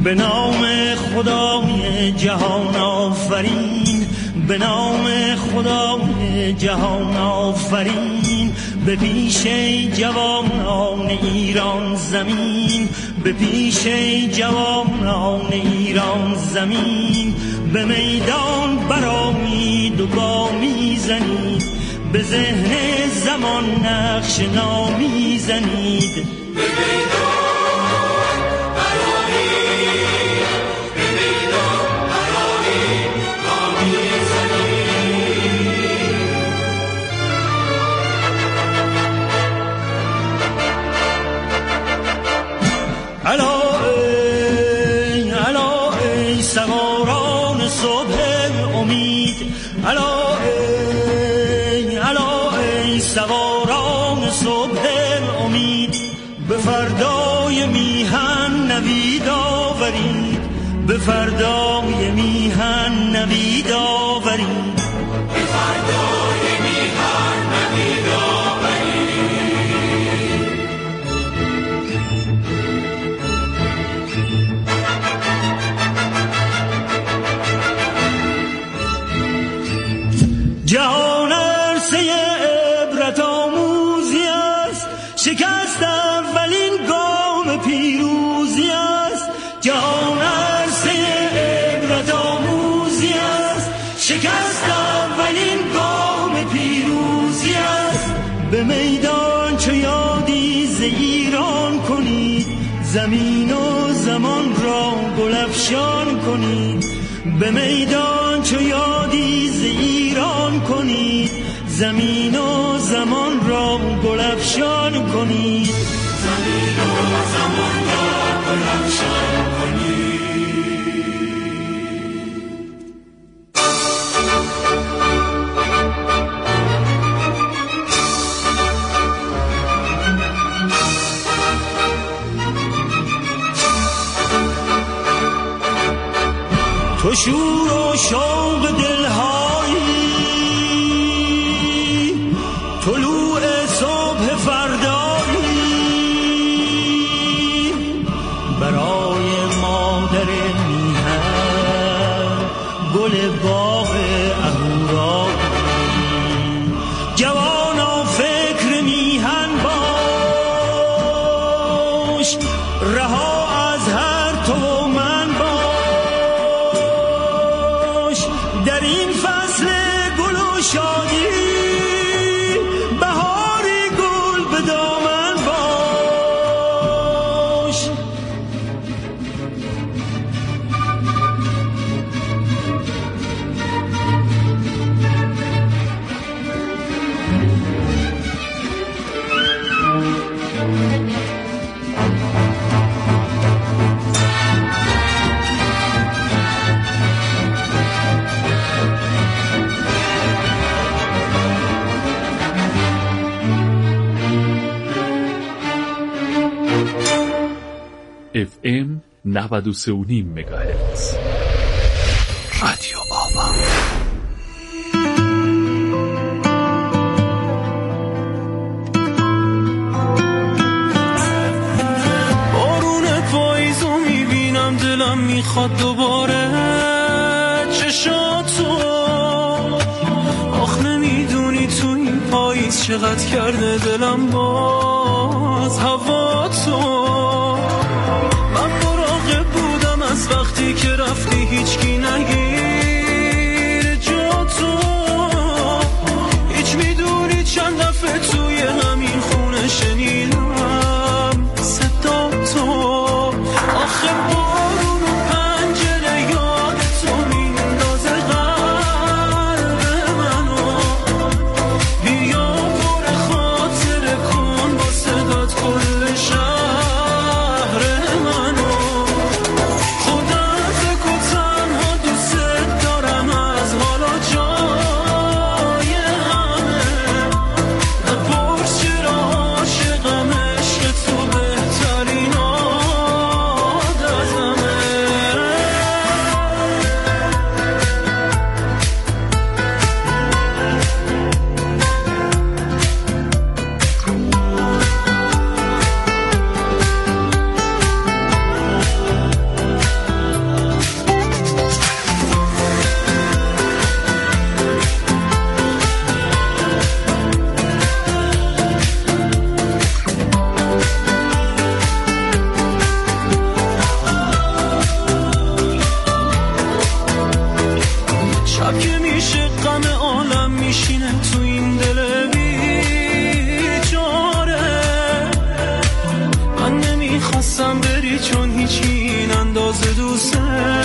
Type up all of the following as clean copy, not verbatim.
به نام خدای جهان آفرین، به نام خدای جهان آفرین. به پیش جوانان ایران زمین، به پیش جوانان ایران زمین. به میدان برآمید و گامی زنید، به ذهن زمان نقش نامی زنید. به میدان سواران صبح امید، به فردای میهن نوید آورید، به فردای میهن نوید آورید، به فردای میهن نوید آورید. جهان عرصه عبرت آموزی است، شکست اولین گام پیروزی است. جهان عرصه عبرت آموزی است، شکست اولین گام پیروزی است. به میدان چو یادی ز ایران کنید، زمین و زمان را گلفشان کنید. به میدان چو یادی ز ایران کنید، زمین و زمان را گلفشان کنید. زمین و زمان را گلفشان کنید. تو شور و شوق دلهایی، طلوع صبح فردایی، برای مادر میهن گل باغ اهورایی. جوانا فکر میهن باش، رها از هر تو من باش. در این فصل گل و شادی، بهاری گل به دامن باش. FM 93.5 مگاهرتز رادیو آوا. بارون پاییزو میبینم، دلم میخواد دوباره چشاتو. آخ نمیدونی تو این پاییز چقدر کرده دلم باز هواتو. از وقتی که رفتی هیچکی نگیر جا تو. هیچ میدونی چند دفعه توی همین خونه شنیدم صدا تو. آخه بارون و پنجره یاد تو میندازه قلب منو. بیا پر خاطره کن با صدات کل شهر منو. تنها بازم بری، چون هیچ این اندازه دوست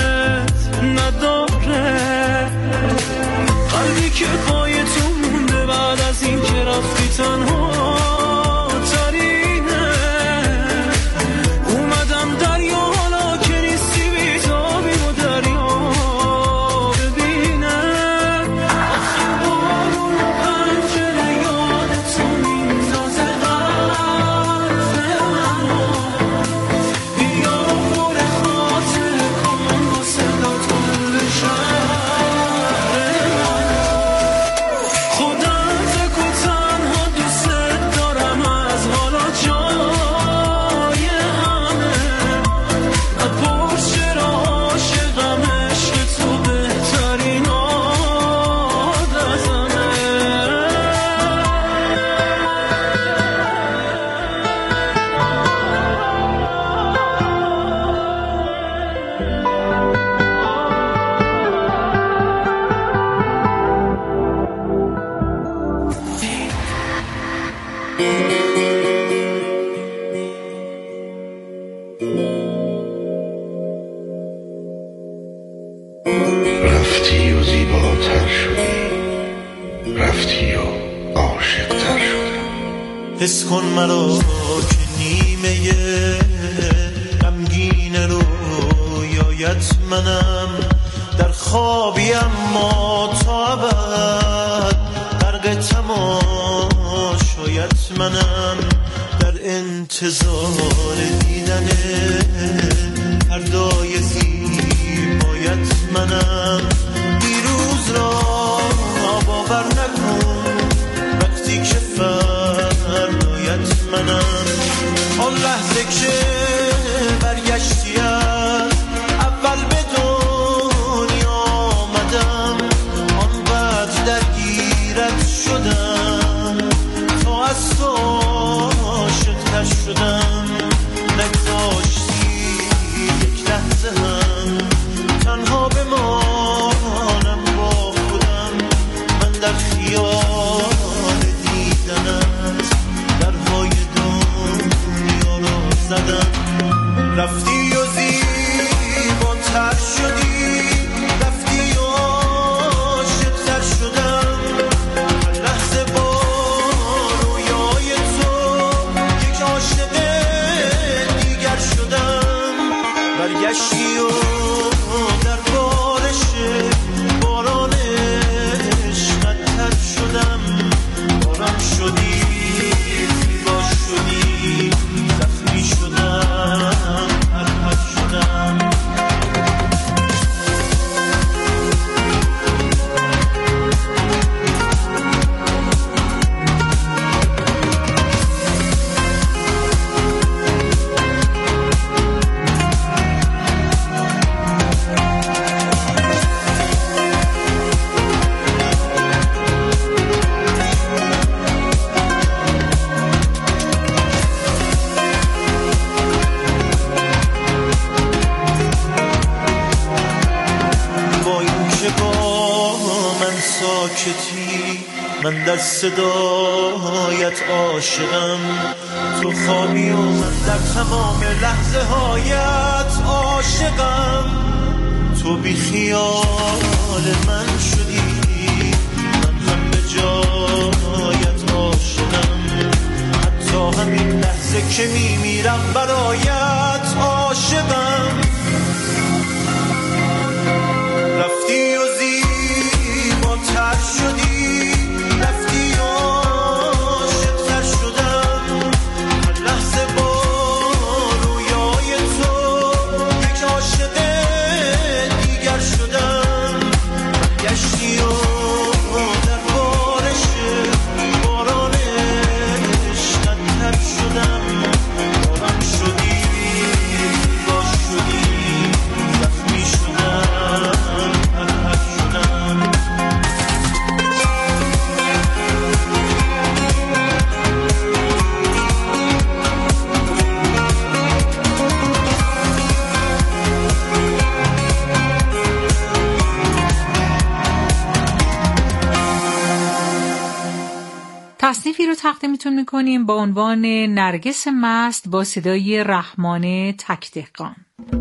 نداره. قلبی که پای تو مونده بعد از این که رفتی تنها ترینه. اومدم دریا حالا که نیستی بیتابی و دریا ببینه. آخر بارون و پنجره یادتو میندازه حرف منو. بیا پر خاطر کن با صدات کل شهر من. خودم فکر و تنها دوست دارم از حالا جای همه. نپرس چرا عاشقم، عشق تو بهترین عادتمه. رفتی و زیباتر شدی، رفتی و عاشقتر شدم. حس کن مرا که نیمه غمگین رویایت منم. در خوابی اما تا ابد غرق تماشایت منم. در انتظار دیدن فردای زیبایت منم. دیروز را باور نکن وقتی که فردایت منم. آن لحظه که برگشتی از اول به دنیا آمدم، آنقدر درگیرت شدم تا از تو عاشق‌تر شدم. نگذاشتی یک لحظه هم تنها بمانم با خودم. من در خیال دیدنت درهای دنیا را زدم. رفتی و زیباتر شدی، رفتی و عاشق‌تر شدم. هر لحظه با رویای تو یک عاشق دیگر شدم. برگشتی و در بارش باران عشقت تر شدم. باران شدی، زیبا شدی، زخمی شدم، پرپر شدم. با این که با من ساکتی، من در صدایت عاشقم. تو خوابی و من در تمام لحظه هایت عاشقم. تو بی خیال من شدی، من هم به جایت عاشقم. حتی همین لحظه که میمیرم برایت عاشقم. رفتی و زیباتر شدی، رفتی و عاشق‌تر شدم. هر لحظه با رویای تو یک عاشق دیگر شدم. برگشتی و در بارش باران عشقت تر شدم. باران شدی، زیبا شدی، معروفی رو تقدیمتون میکنیم با عنوان نرگس مست با صدای رحمان تکدهقان.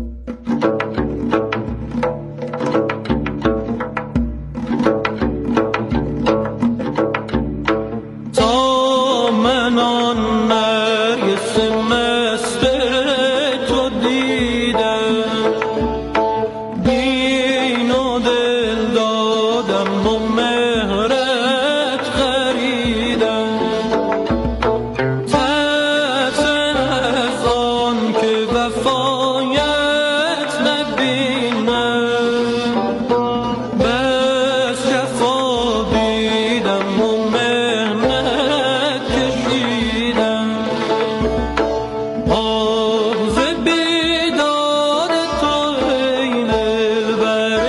تا من آن نرگس مست تو دیدم، دین و دل دادم و مهرت خریدم، ترسم از آن که وفایت نبینم، بس جفا دیدم و مهنت کشیدم، آز بیداد تو ای دلبر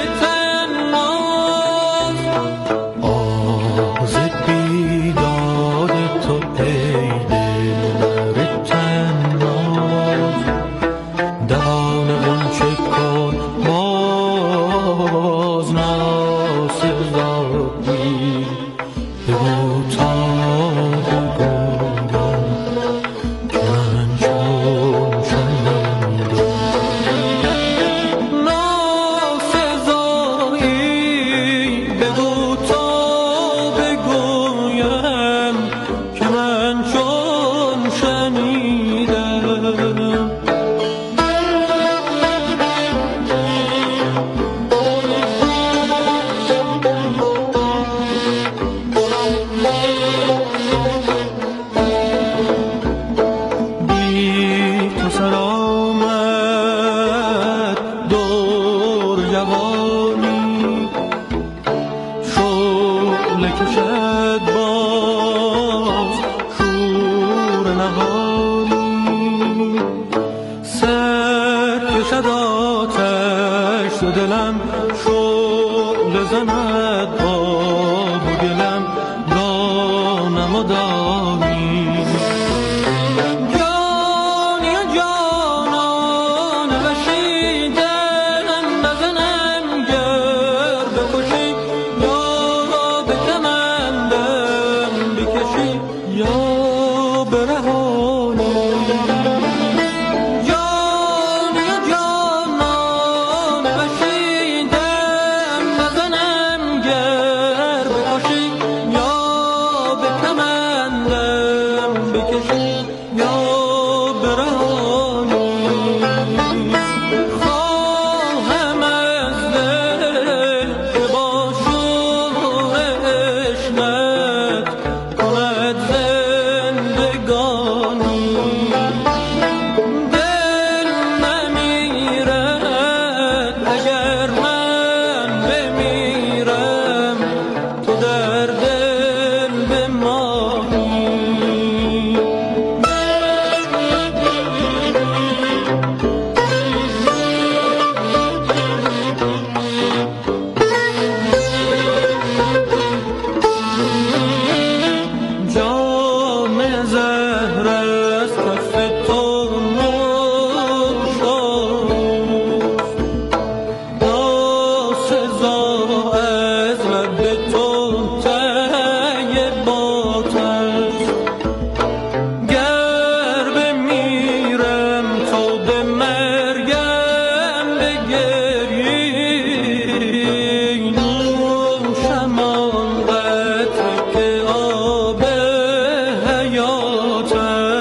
طناز، آز بیداد تو ای دلبر طناز، دهان غنچه کن باز ناسزایی، بگو تا بگویم که من چون شنیدم، ناسزایی، بگو تا بگویم که من چون شنیدم. بی تو سر آمد دور جوانی، شعله کشد باز شور نهانی، سر کشد آتش تو دلم، شعله زند آب و گلم، دانم و دانی، جانی و جانان وشیدن نزنم گر بکشی یا به کمندم بکشی یا برهانی، جانی و جانان وشیدن نزنم گر بکشی یا به کمندم بکشی یا برهانی، خواهم از دل که با شور عشقت کند زندگانی، دل نمیرد اگر من بمیرم، تو در دل بمانی. جام زهر از کف تو نوشاست، ناسزا از لب تو طیبات است، گر بمیرم تو به مرگم بگری، نوشم آن قطره که آب حیات است،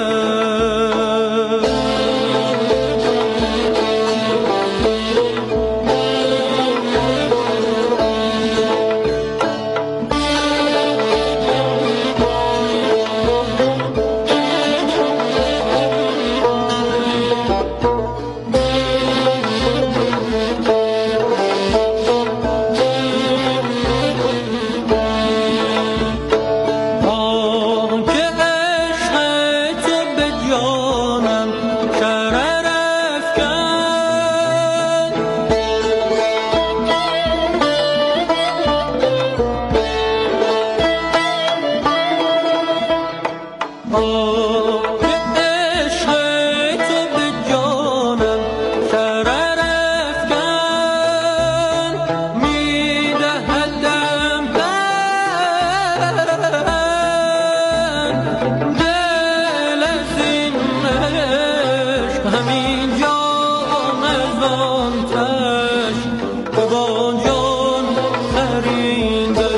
همین جام ازان تش که با جان خریدم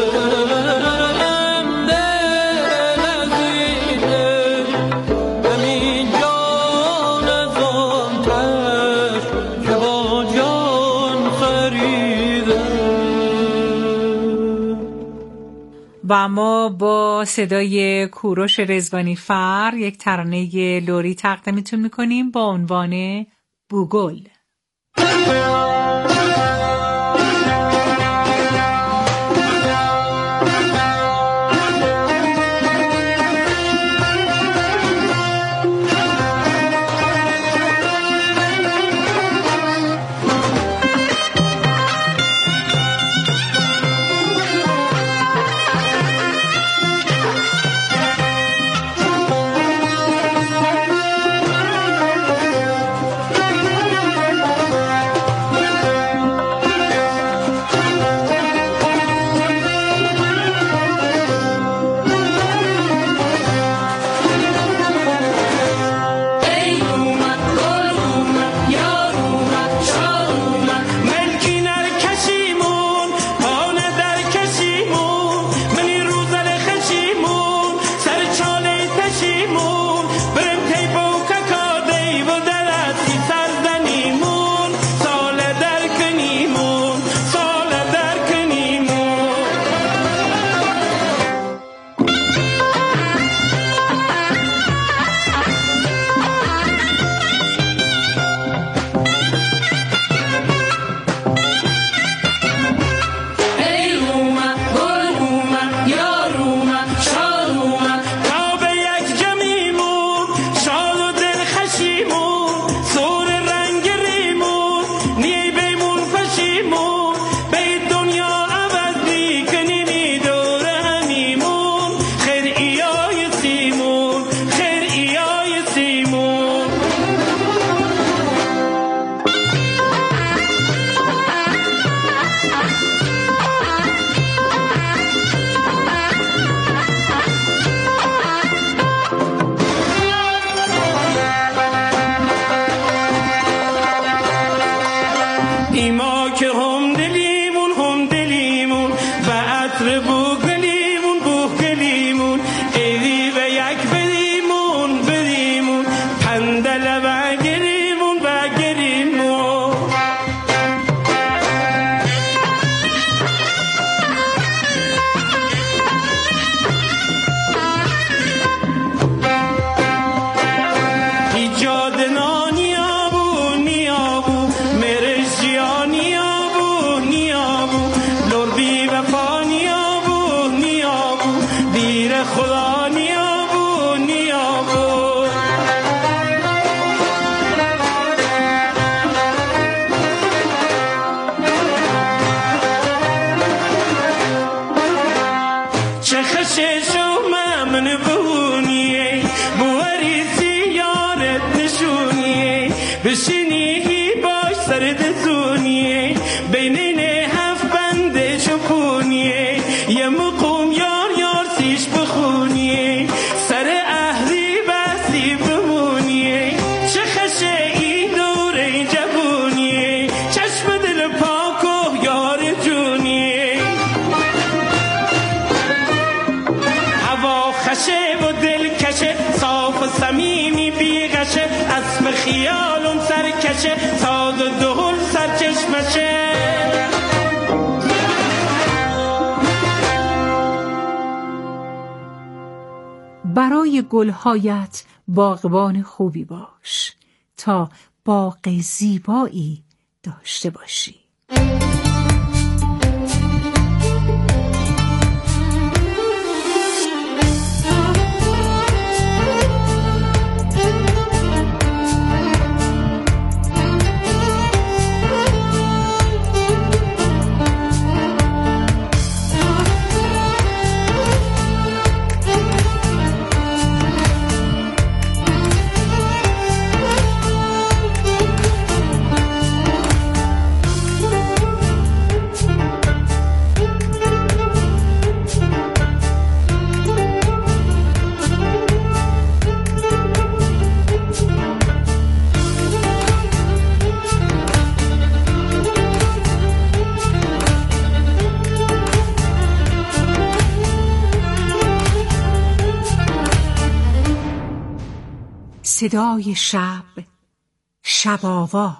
دل عزیزه همین جان ازان تش که با جان خریدم. و ما با صدای کوروش رضوانی فر یک ترانه لری تقدیمتون میکنیم با عنوان بوگل. برای گلهایت باغبان خوبی باش تا باغ زیبایی داشته باشی. صدای شب، شب آوا.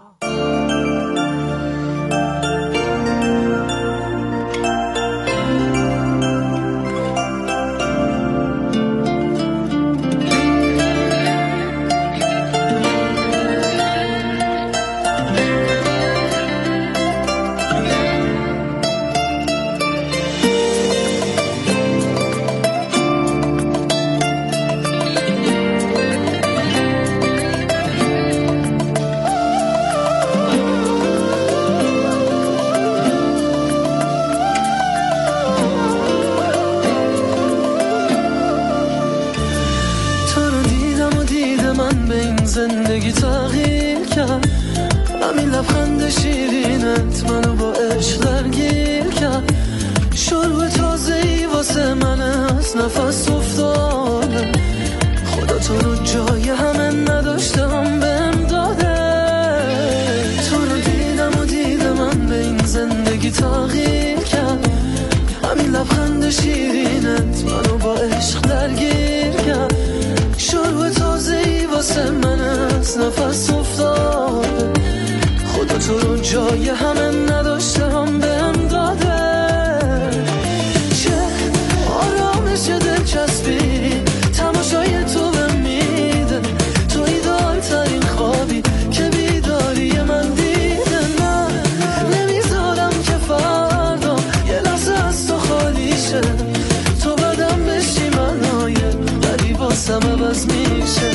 زندگی تغییر کرد، همین لبخند شیرینت منو با عشق درگیر کرد. شروع تازه‌ای واسه من از نفس افتاده، خدا تو رو جای همه نداشتم بهم داده. تو رو دیدم و دید من به این زندگی تغییر کرد، همین لبخند شیرینت منو با عشق درگیر کرد. شروع تازه‌ای واسه من از نفس افتاده، خدا تو رو جای همه نداشتم بهم داده. چه آرامش دلچسبی تماشای تو بهم میده، تو ایده‌ترین خوابی که بیداری من دیده. من نمیذارم که فردا یه لحظه از تو خالی شه، تو بدم بشی منای ولی واسم عوض میشه.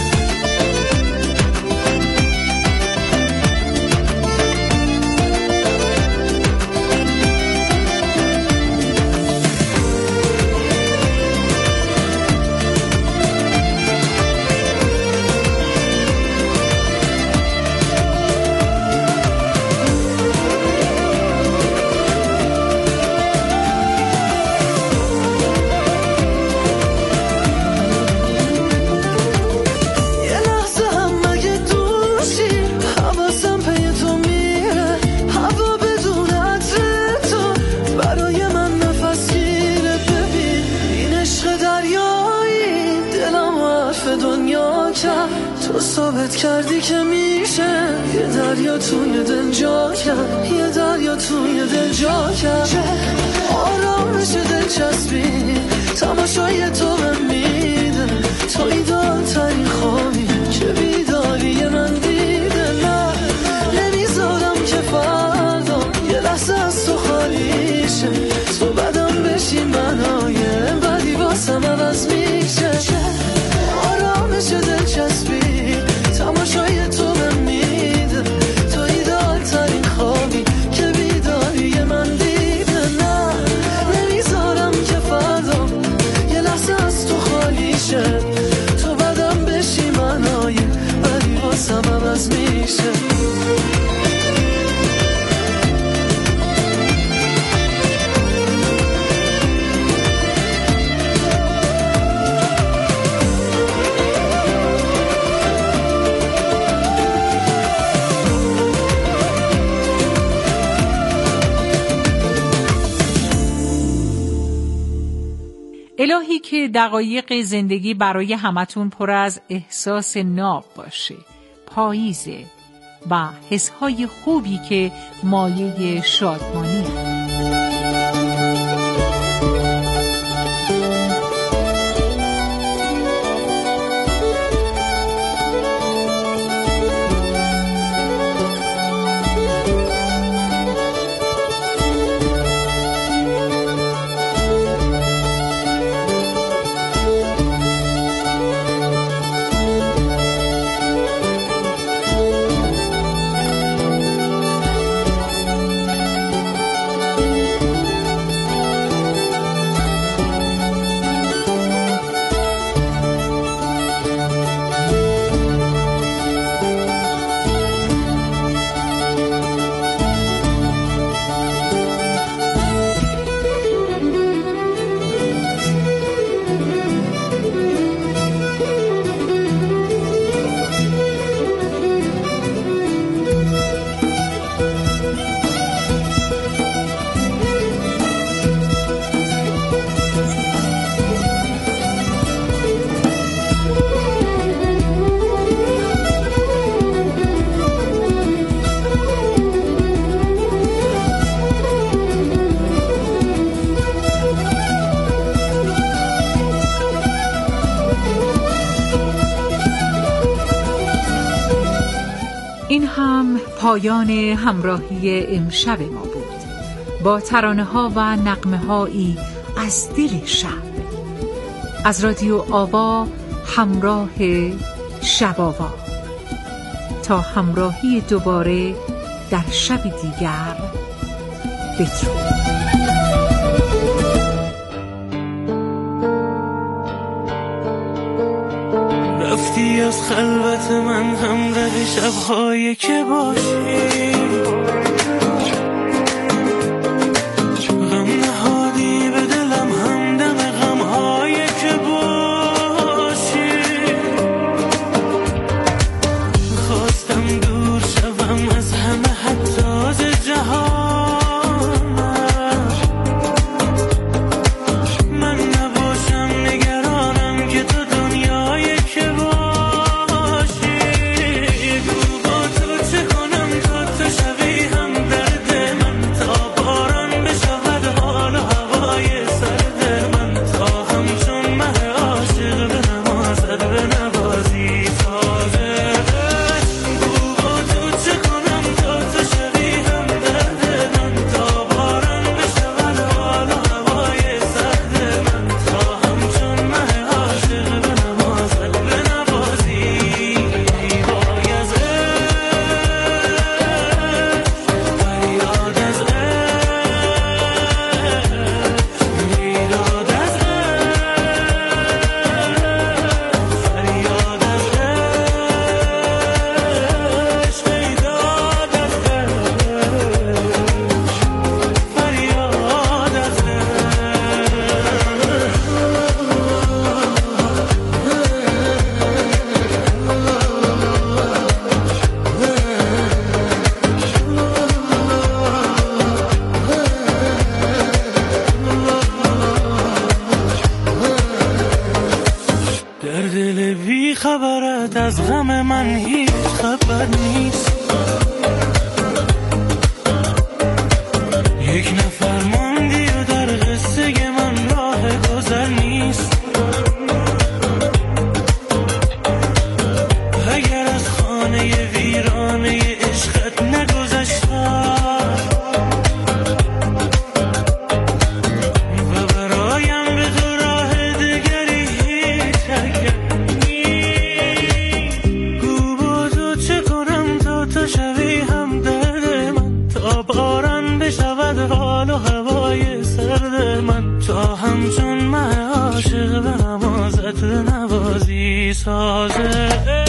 تو ثابت کردی که میشه یه دریا توی دل جا کرد، یه دریا توی دل جا کرد. چه آرامش دلچسبی تماشای تو بهم میده، تو ایده‌ترین خوابی که بیداری من دیده. من نمیذارم که فردا یه لحظه از تو خالی شه، تو بدم بشی منای بدی واسم عوض میشه. آرامش دلچسبی تماشای تو بهم میده، تو ایده‌ترین خوابی که بیداری من دیده. نه نمیذارم که فردا یه لحظه از تو خالی شه، تو بدم بشی منای بدی واسم عوض میشه. الهی که دقایق زندگی برای همتون پر از احساس ناب باشه، پاییزه و حسهای خوبی که مایه شادمانیه. این هم پایان همراهی امشب ما بود، با ترانه ها و نغمه هایی از دل شب. از رادیو آوا، همراه شب آوا. تا همراهی دوباره در شب دیگر، بدرود. رفتی از خلوت من همراه شب‌هایی که باشی، غم نهادی به دلم همدم غم‌هایی که باشی. خواستم دور شوم از همه حتی از جهان، من نباشم نگرانم که تو دنیایی که باشی. گو با تو چه کنم تا تو شوی هم درد من، تا باران بشود حال و هوای سرد من، تا همچون مه عاشق به نمازت به نوازی تازه. گو با تو چه کنم تا تو شوی هم درد من، تا باران بشود حال و هوای سرد من، تا همچون مه عاشق به نمازت به نوازی. وای از فریاد از بیداد از فریاد از بیداد از فریاد از در دل بی خبرت از غم من هیچ خبر نیست. یک نفر ماندی و در قصه من راه گذر نیست. اگر از خانه ویرانه عشقت نگذشتم و برایم به تو راه دگری هیچ نیست. گو با تو چه کنم تا تو شوی هم درد من، تا باران بشود حال و هوای سرد من، تا همچون مه عاشق به نمازت نوازی سازه.